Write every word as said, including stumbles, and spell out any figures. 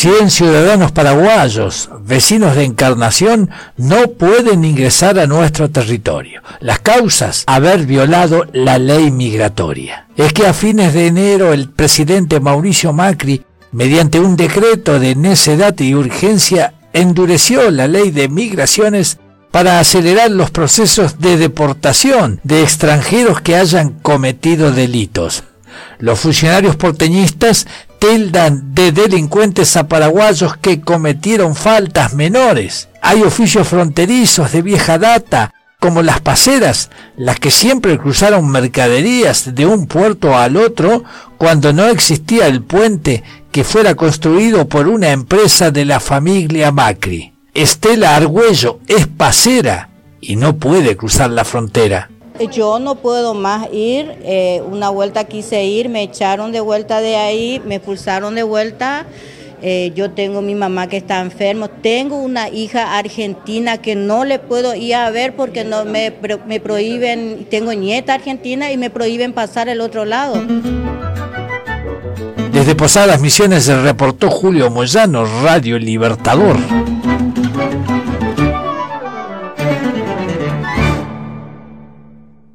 cien ciudadanos paraguayos, vecinos de Encarnación, no pueden ingresar a nuestro territorio. Las causas, haber violado la ley migratoria. Es que a fines de enero el presidente Mauricio Macri, mediante un decreto de necedad y urgencia, endureció la ley de migraciones para acelerar los procesos de deportación de extranjeros que hayan cometido delitos. Los funcionarios porteñistas tildan de delincuentes a paraguayos que cometieron faltas menores. Hay oficios fronterizos de vieja data, como las paseras, las que siempre cruzaron mercaderías de un puerto al otro cuando no existía el puente que fuera construido por una empresa de la familia Macri. Estela Argüello es pasera y no puede cruzar la frontera. Yo no puedo más ir, eh, una vuelta quise ir, me echaron de vuelta de ahí, me expulsaron de vuelta. Eh, yo tengo mi mamá que está enferma, tengo una hija argentina que no le puedo ir a ver porque no me, me prohíben, tengo nieta argentina y me prohíben pasar el otro lado. Desde Posadas Misiones se reportó Julio Moyano, Radio Libertador.